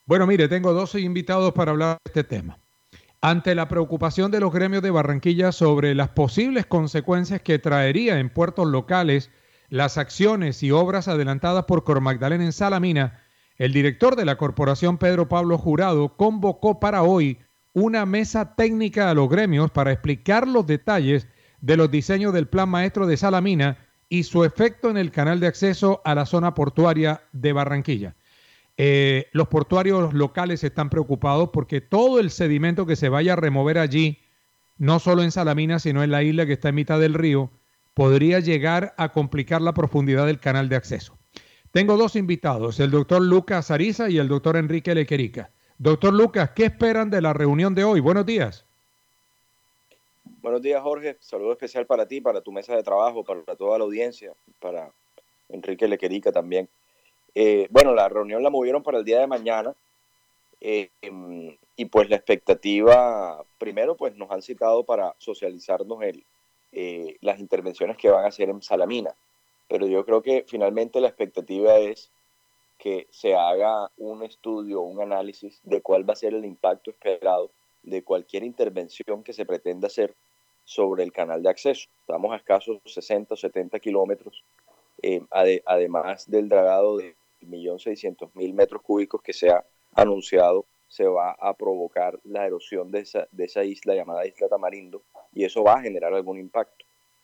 Bueno, mire, tengo 12 invitados para hablar de este tema. Ante la preocupación de los gremios de Barranquilla sobre las posibles consecuencias que traería en puertos locales las acciones y obras adelantadas por Cormagdalena en Salamina, el director de la corporación, Pedro Pablo Jurado, convocó para hoy una mesa técnica a los gremios para explicar los detalles de los diseños del plan maestro de Salamina y su efecto en el canal de acceso a la zona portuaria de Barranquilla. Los portuarios locales están preocupados porque todo el sedimento que se vaya a remover allí, no solo en Salamina, sino en la isla que está en mitad del río, podría llegar a complicar la profundidad del canal de acceso. Tengo dos invitados, el doctor Lucas Ariza y el doctor Enrique Lequerica. Doctor Lucas, ¿qué esperan de la reunión de hoy? Buenos días. Buenos días, Jorge. Saludo especial para ti, para tu mesa de trabajo, para toda la audiencia, para Enrique Lequerica también. Bueno, la reunión la movieron para el día de mañana y pues la expectativa, primero pues nos han citado para socializarnos las intervenciones que van a hacer en Salamina, pero yo creo que finalmente la expectativa es que se haga un estudio, un análisis de cuál va a ser el impacto esperado de cualquier intervención que se pretenda hacer sobre el canal de acceso. Estamos a escasos 60 o 70 kilómetros, además del dragado de 1.600.000 metros cúbicos que se ha anunciado, se va a provocar la erosión de esa isla llamada Isla Tamarindo, y eso va a generar algún impacto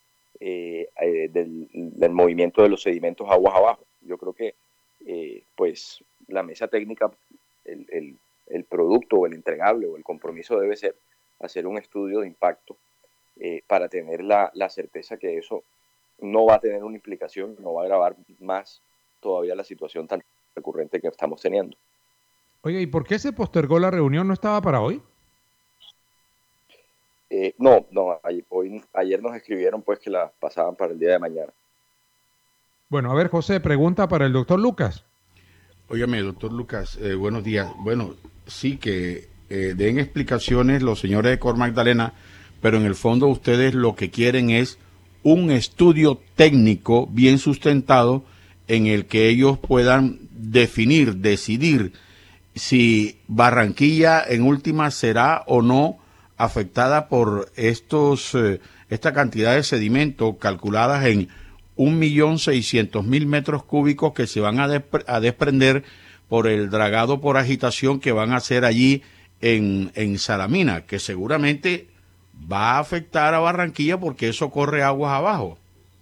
del movimiento de los sedimentos aguas abajo. Yo creo que pues la mesa técnica, el producto o el entregable o el compromiso debe ser hacer un estudio de impacto para tener la certeza que eso no va a tener una implicación, no va a agravar más todavía la situación tan recurrente que estamos teniendo. Oye, ¿y por qué se postergó la reunión? ¿No estaba para hoy? No, ayer nos escribieron pues que la pasaban para el día de mañana. Bueno, a ver, José, pregunta para el doctor Lucas. Óigame, doctor Lucas, buenos días. Bueno, sí que den explicaciones los señores de Cor Magdalena, pero en el fondo ustedes lo que quieren es un estudio técnico bien sustentado en el que ellos puedan definir, decidir si Barranquilla en última será o no afectada por esta cantidad de sedimento calculadas en 1.600.000 metros cúbicos que se van a desprender por el dragado por agitación que van a hacer allí en Salamina, que seguramente va a afectar a Barranquilla porque eso corre aguas abajo.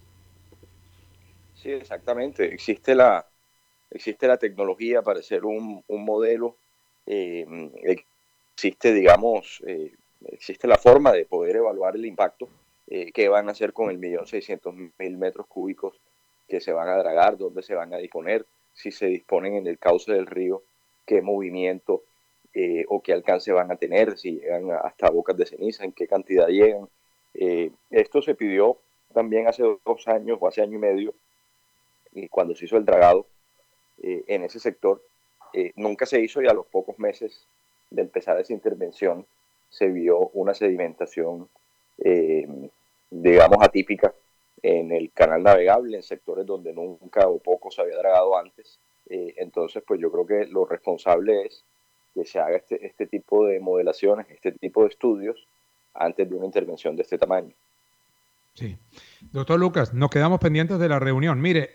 Sí, exactamente. Existe la tecnología para hacer un modelo, eh, existe, digamos, existe la forma de poder evaluar el impacto que van a hacer con el 1.600.000 metros cúbicos que se van a dragar, dónde se van a disponer, si se disponen en el cauce del río, qué movimiento o qué alcance van a tener, si llegan hasta bocas de ceniza, en qué cantidad llegan. Esto se pidió también hace 2 años o hace año y medio, y cuando se hizo el dragado en ese sector, nunca se hizo, y a los pocos meses de empezar esa intervención se vio una sedimentación, eh, digamos, atípica en el canal navegable, en sectores donde nunca o poco se había dragado antes. Entonces, pues yo creo que lo responsable es que se haga este tipo de modelaciones, este tipo de estudios antes de una intervención de este tamaño. Sí. Doctor Lucas, nos quedamos pendientes de la reunión. Mire,